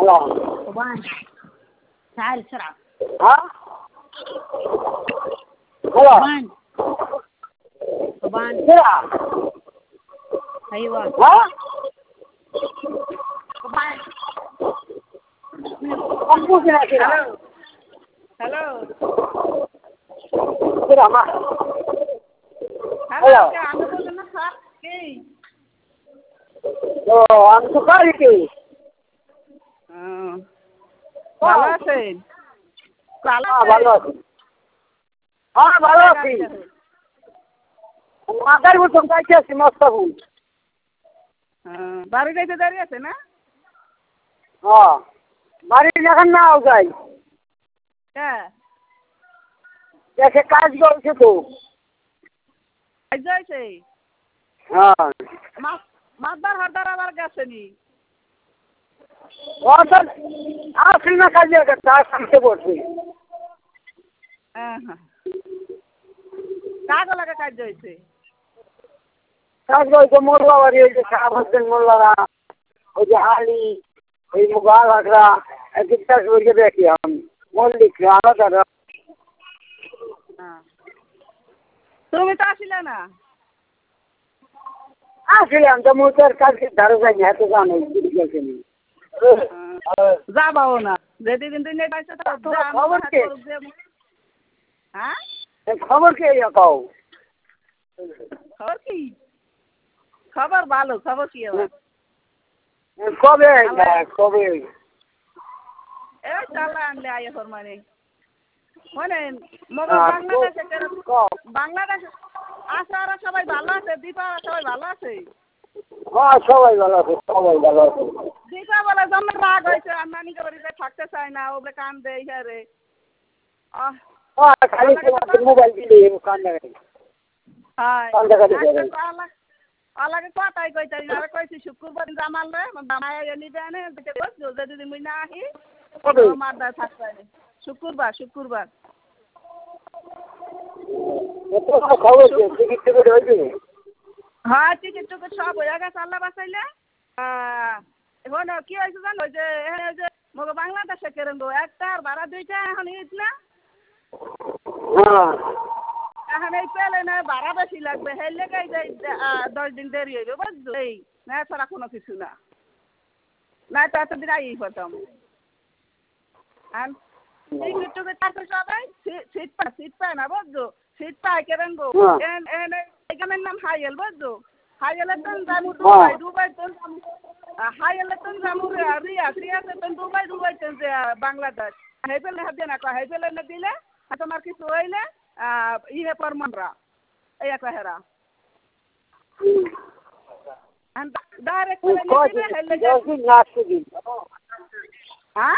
طبعا تعال بسرعة. ها؟ هلا طبعا طبعا بسرعة. أيوة ها؟ طبعا. أنفسنا كده. هلو كده ما. هلو عم بقول لنا كي আমি তো পারি কি ভালো আছেন? ভালো আছি হ্যাঁ ভালো আছি মাথার মতন যাইতে আছি মস্তাবুল বাড়ি যাইতে দাঁড়িয়ে আছে না? হ্যাঁ বাড়ি যখন নাও যাই হ্যাঁ দেশে কাজ করছে তো যাইছে হ্যাঁ মাতবার হরদার আবার গেছে নি অসল আসল না কাজের কথা সামনে বসে কাগো লাগা কাজ হয়েছে কাজ করছে মোল্লা বাড়ি ওই যে শাহ হোসেন মোল্লারা ওই যে হালি ওই মুগাল হাকরা একদিক কাজ করকে দেখি আমি মল্লিক আলাদা তুমি তো আসিলে না আসলাম তো মোটার কাজকে ধারে যাই এত জানো যাবাও না যেদি কিন্তু খবর কে হ্যাঁ খবর কে কাও খবর কি খবর ভালো খবর কি আবার কবে কবে এই চালা আনলে আইয়া ফরমানে শোনেন মগর বাংলাদেশে আসারা সবাই ভালো আছে দীপারা সবাই ভালো আছে হ্যাঁ সবাই ভালো আছে সবাই ভালো আছে দীপা বলে জন্য রাগ হয়েছে আর নানিকে বাড়িতে থাকতে চায় না ওগুলো কান দেয় হ্যারে খালি মোবাইল দিলে কান দেয় అలాగే కోటాయి কইতাই আর কইছি শুক্রবার দিন জামালে বানায় নিবে না যেতে বসছো যদি মুই না আহি মারদা থাকবে না শুক্রবার হ্যাঁ টিকিট টুকিট সব হয়ে গেছে আল্লাহ বাঁচাইলে এখন কি হয়েছে জানো ওই যে মগো বাংলাদেশে কেরম একটা আর ভাড়া দুইটা এখন ঈদ না এখন এই পেলে না ভাড়া বেশি লাগবে সেই লেগে 10 দিন দেরি হইবে বুঝছো এই না ছাড়া কোনো কিছু না না তো এতদিন আই হতাম টিকিট টুকিট কাটতে সবাই সিট পায় না বুঝছো সিট পায় কেরম গো এখানের নাম হাইয়েল বুঝছো হাইয়েলের তো যাবো দুবাই তো হাইয়েলের তো যাবো রিয়াতে তো দুবাই তো বাংলাদেশ হেপেলে হাতে না হেপেলে না দিলে তোমার কিছু হইলে ইহে পরমানরা এই একটা হেরা ডাইরেক্ট হ্যাঁ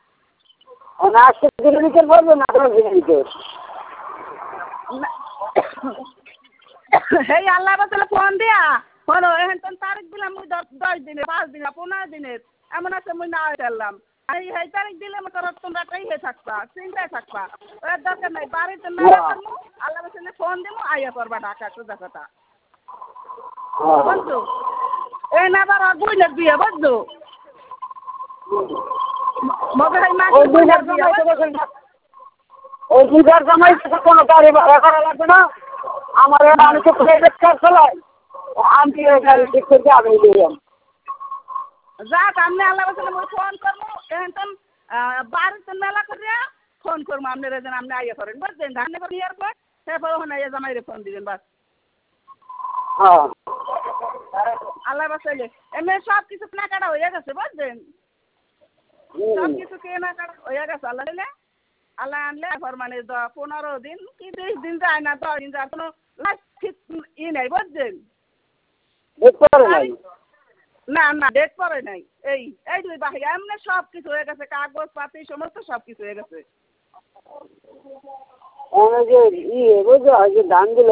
এই আল্লাহ বাতালে ফোন দিয়া ফোন এখন তো তারিখ দিলাম মুই 10 দিনে 5 দিনে 15 দিনের এমন আছে মুই না চাইলাম এই তারিখ দিলে তোর তোমরা টাইহে থাকবা চিন্তায় থাকবা ওর দরকার নাই বাড়িতে মেলা করবো আল্লাহ বাতালে ফোন দিব আইয়া করবা ঢাকা সোজা কথা বুঝছো এই না আবার বুঝলের বিয়ে বুঝছো মগর এই মাছ ওই দুধার জামাই কোনো গাড়ি ভাড়া করা লাগবে না আমার আমি তো প্রাইভেট কার চালাই আমি গাড়ি ঠিক করে আমি দিলাম যাক আপনি আল্লাহ বাসালে মই ফোন করবো এখন তো বাড়িতে মেলা করিয়া ফোন করবো আপনারা যেন আপনি আইয়া করেন বুঝছেন ধানে করে ইয়ার পর তারপর ওখানে আইয়া জামাইরে ফোন দিবেন বাস আল্লাহ বাসাইলে এমনি সব কিছু কেনাকাটা হয়ে গেছে বুঝছেন সব কিছু কেনাকাটা হয়ে গেছে আল্লাহ আনলে ফরমানে 15 দিন কি 20 দিন যায় না 10 দিন যায় কোনো ঠিক নাই বুঝছেন না ডেট পরে নাই এই দুই বাহি এমনি সব কিছু হয়ে গেছে কাগজ পাতি সমস্ত সব কিছু হয়ে গেছে ধান গুলো